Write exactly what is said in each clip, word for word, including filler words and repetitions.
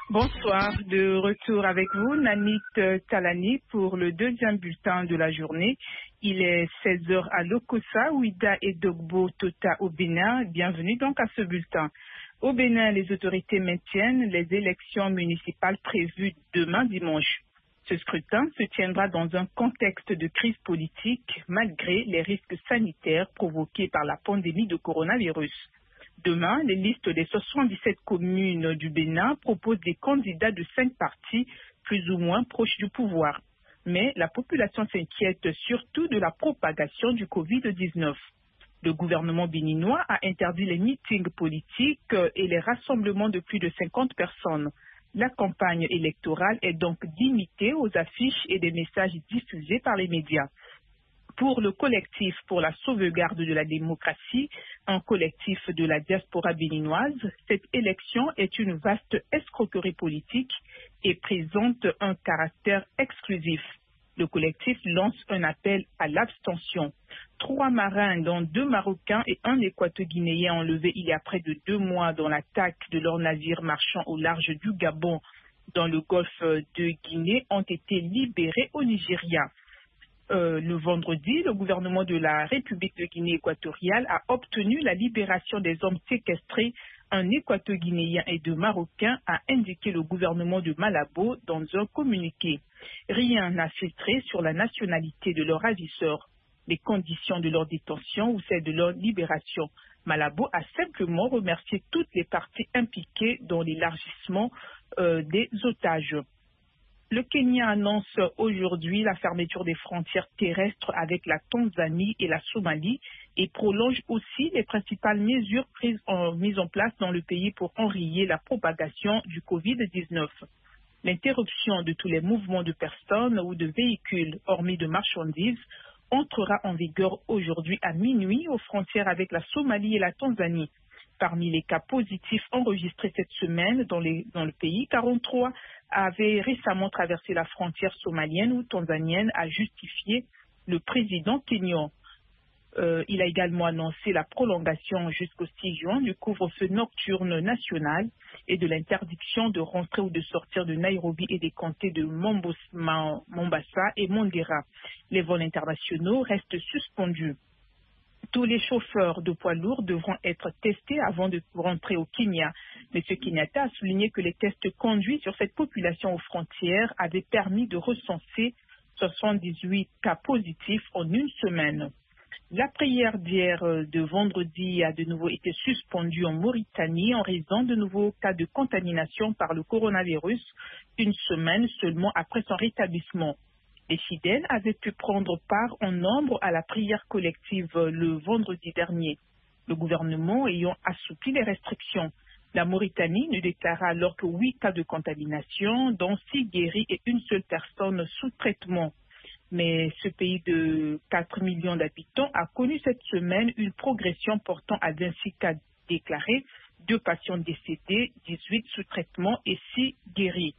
Bonsoir, de retour avec vous, Nanit Talani pour le deuxième bulletin de la journée. Il est seize heures à Lokossa, Ouida et Dogbo Tota au Bénin. Bienvenue donc à ce bulletin. Au Bénin, les autorités maintiennent les élections municipales prévues demain dimanche. Ce scrutin se tiendra dans un contexte de crise politique malgré les risques sanitaires provoqués par la pandémie de coronavirus. Demain, les listes des soixante-dix-sept communes du Bénin proposent des candidats de cinq partis plus ou moins proches du pouvoir. Mais la population s'inquiète surtout de la propagation du covid dix-neuf. Le gouvernement béninois a interdit les meetings politiques et les rassemblements de plus de cinquante personnes. La campagne électorale est donc limitée aux affiches et des messages diffusés par les médias. Pour le collectif pour la sauvegarde de la démocratie, un collectif de la diaspora béninoise, cette élection est une vaste escroquerie politique et présente un caractère exclusif. Le collectif lance un appel à l'abstention. Trois marins, dont deux Marocains et un Équato-Guinéen enlevés il y a près de deux mois dans l'attaque de leur navire marchand au large du Gabon dans le golfe de Guinée, ont été libérés au Nigeria. Euh, le vendredi, le gouvernement de la République de Guinée équatoriale a obtenu la libération des hommes séquestrés. Un Équato-Guinéen et deux Marocains, a indiqué le gouvernement de Malabo dans un communiqué. Rien n'a filtré sur la nationalité de leurs ravisseurs, les conditions de leur détention ou celles de leur libération. Malabo a simplement remercié toutes les parties impliquées dans l'élargissement euh, des otages. Le Kenya annonce aujourd'hui la fermeture des frontières terrestres avec la Tanzanie et la Somalie et prolonge aussi les principales mesures prises en, mises en place dans le pays pour enrayer la propagation du covid dix-neuf. L'interruption de tous les mouvements de personnes ou de véhicules, hormis de marchandises, entrera en vigueur aujourd'hui à minuit aux frontières avec la Somalie et la Tanzanie. Parmi les cas positifs enregistrés cette semaine dans, les, dans le pays, quarante-trois avaient récemment traversé la frontière somalienne ou tanzanienne, a justifié le président kényan. Euh, il a également annoncé la prolongation jusqu'au six juin du couvre-feu nocturne national et de l'interdiction de rentrer ou de sortir de Nairobi et des comtés de Mombasa et Mandera. Les vols internationaux restent suspendus. Tous les chauffeurs de poids lourds devront être testés avant de rentrer au Kenya. M. Kenyatta a souligné que les tests conduits sur cette population aux frontières avaient permis de recenser soixante-dix-huit cas positifs en une semaine. La prière d'hier de vendredi a de nouveau été suspendue en Mauritanie en raison de nouveaux cas de contamination par le coronavirus, une semaine seulement après son rétablissement. Les fidèles avaient pu prendre part en nombre à la prière collective le vendredi dernier, le gouvernement ayant assoupli les restrictions. La Mauritanie ne déclara alors que huit cas de contamination, dont six guéris et une seule personne sous traitement. Mais ce pays de quatre millions d'habitants a connu cette semaine une progression portant à vingt-six cas déclarés, deux patients décédés, dix-huit sous traitement et six guéris.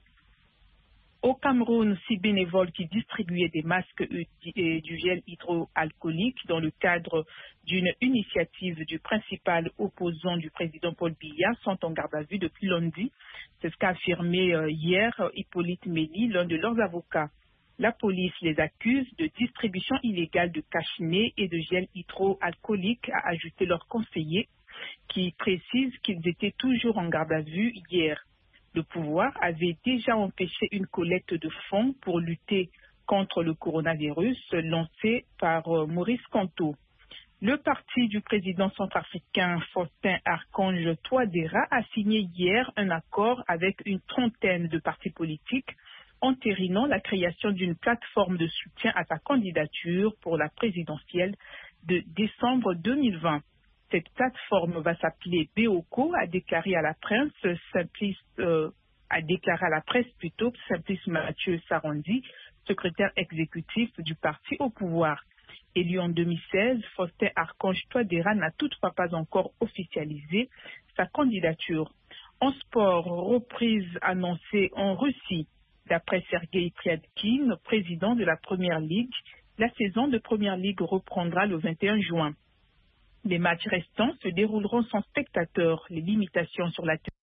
Au Cameroun, six bénévoles qui distribuaient des masques et du gel hydroalcoolique dans le cadre d'une initiative du principal opposant du président Paul Biya sont en garde à vue depuis lundi. C'est ce qu'a affirmé hier Hippolyte Méli, l'un de leurs avocats. La police les accuse de distribution illégale de cache-nez et de gel hydroalcoolique, a ajouté leur conseiller, qui précise qu'ils étaient toujours en garde à vue hier. Le pouvoir avait déjà empêché une collecte de fonds pour lutter contre le coronavirus lancée par Maurice Kamto. Le parti du président centrafricain Faustin Archange Touadéra a signé hier un accord avec une trentaine de partis politiques entérinant la création d'une plateforme de soutien à sa candidature pour la présidentielle de décembre deux mille vingt. Cette plateforme va s'appeler Beoko, a déclaré à la presse Simplice, euh, a déclaré à la presse plutôt Simplice Mathieu Sarandi, secrétaire exécutif du parti au pouvoir. Élu en deux mille seize, Faustin Archange Touadéra n'a toutefois pas encore officialisé sa candidature. En sport, reprise annoncée en Russie. D'après Sergei Priadkin, président de la Première Ligue, la saison de Première Ligue reprendra le vingt et un juin. Les matchs restants se dérouleront sans spectateurs. Les limitations sur la